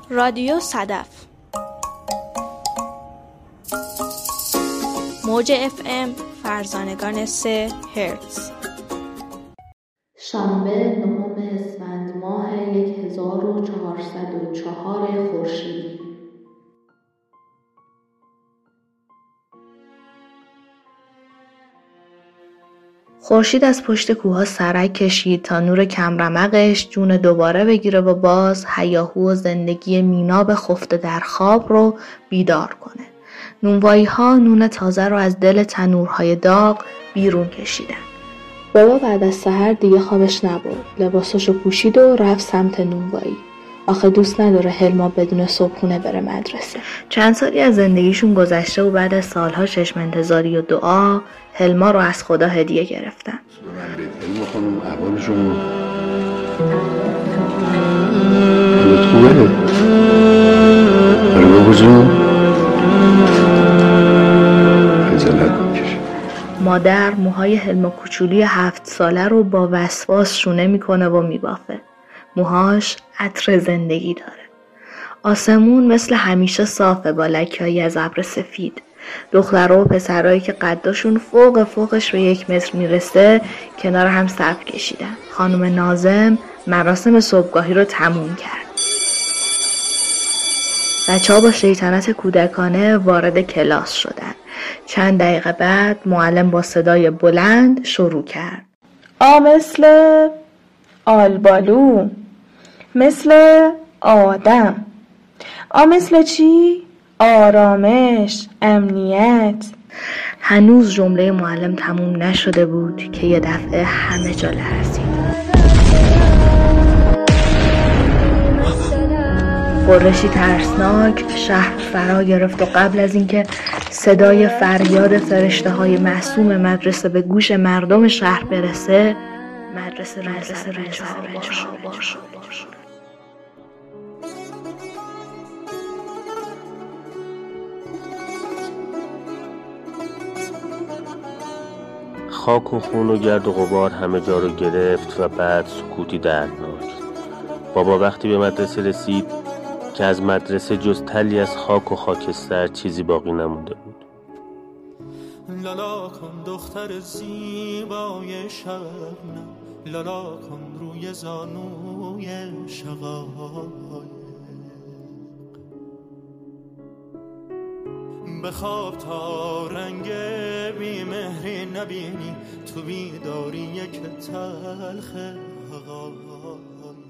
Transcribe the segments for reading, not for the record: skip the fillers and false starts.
رادیو صدف موج FM فرزانگان 3 هرتز. شنبه 9 اسفند ماه 1404 خورشیدی. خورشید از پشت کوها سرک کشید تا نور کمرمقش جون دوباره بگیره و باز هیاهو و زندگی مینا خفته در خواب رو بیدار کنه. نونوایی ها نون تازه رو از دل تنورهای داغ بیرون کشیدن. بابا بعد از سحر دیگه خوابش نبرد. لباساشو پوشید و رفت سمت نونوایی. آخه دوست نداره هلما بدون صبحونه بره مدرسه. چند سالی از زندگیشون گذشته و بعد از سالها چشم انتظاری و دعا هلما رو از خدا هدیه گرفتن. هلما خانم احوال شما خوبه؟ آره بابا جون خجالت میکشه. مادر موهای هلما کوچولی 7 ساله رو با وسواس شونه میکنه و میبافه. موهاش عطر زندگی داره. آسمون مثل همیشه صافه با لکه‌ای از ابر سفید. دخترها و پسرایی که قداشون فوقش به 1 متر میرسه کنار هم صف کشیدن. خانم ناظم مراسم صبحگاهی رو تموم کرد. بچه‌ها با شیطنت کودکانه وارد کلاس شدن. چند دقیقه بعد معلم با صدای بلند شروع کرد. مثل آلبالو، مثل آدم. مثل چی؟ آرامش، امنیت. هنوز جمله معلم تموم نشده بود که یه دفعه همه جا لرزید. غرشی ترسناک شهر فرا گرفت و قبل از اینکه صدای فریاد فرشته‌های معصوم مدرسه به گوش مردم شهر برسه، مدرسه رنج شد. خاک و خون و گرد و غبار همه جا رو گرفت و بعد سکوتی دردناک. بابا وقتی به مدرسه رسید که از مدرسه جز تلی از خاک و خاکستر چیزی باقی نمونده بود. لالا کن دختر زیبای شبنم، لالا کن روی زانوی شقایق، بخواب تا رنگ بیمهری نبینی، تو بیداری یک تلخ حقایق.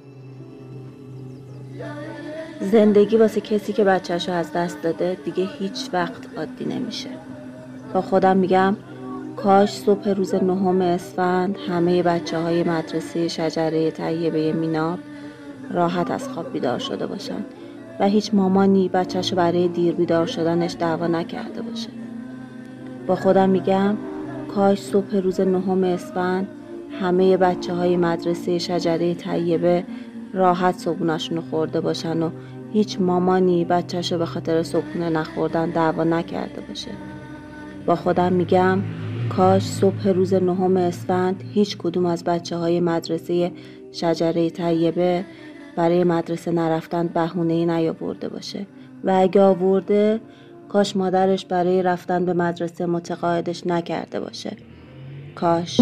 زندگی واسه کسی که بچه‌شو از دست داده دیگه هیچ وقت عادی نمیشه. با خودم میگم کاش صبح روز 9 اسفند همه بچه‌های مدرسه شجره طیبه میناب راحت از خواب بیدار شده باشن و هیچ مامانی بچه‌شو برای دیر بیدار شدنش دعوا نکرده باشه. با خودم میگم کاش صبح روز 9 اسفند همه بچه‌های مدرسه شجره طیبه راحت صبحونه‌شون خورده باشن و هیچ مامانی بچه‌شو به خاطر صبحونه نخوردن دعوا نکرده باشه. با خودم میگم کاش صبح روز 9 اسفند هیچ کدوم از بچه‌های مدرسه شجره طیبه برای مدرسه نرفتن بهونه‌ای نیاورده باشه و اگه آورده کاش مادرش برای رفتن به مدرسه متقاعدش نکرده باشه. کاش.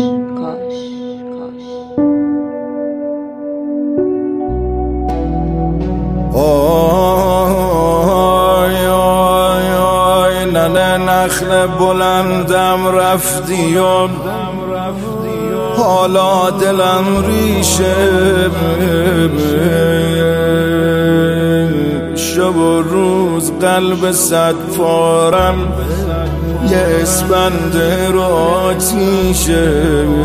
آی ننه نخل بلندم رفتی و حالا دلم ریشه، شب و روز قلب 100 پارم یه اسفند رو آتیشه.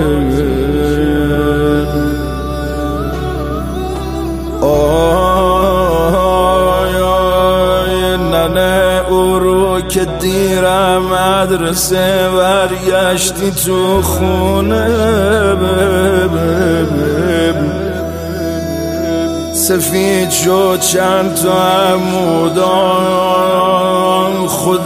آی ننه او رو که دیرم مدرسه برگشتی تو خونه، سفید شد چند تا عمودان،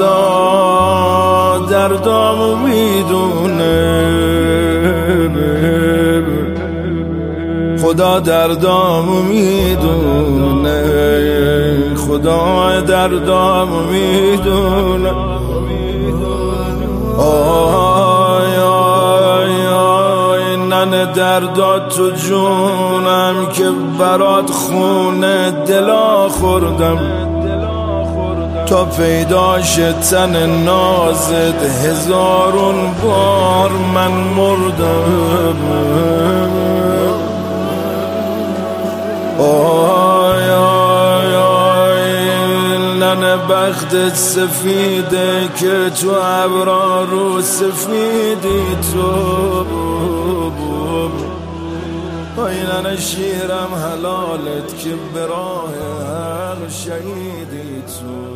خدا دردامو میدونه. خدا دردامو میدونه، خدا دردامو میدونه. آی آی آی ننه دردات تو جونم که برات خونه دلا خوردم، تا پیداش تن نازت هزارون بار من مردم. آی آی آی ننه بختت سفیده که تو ابرا رو سفیدی تو. آی ننه شیرم حلالت که به راه حق شهیدی تو.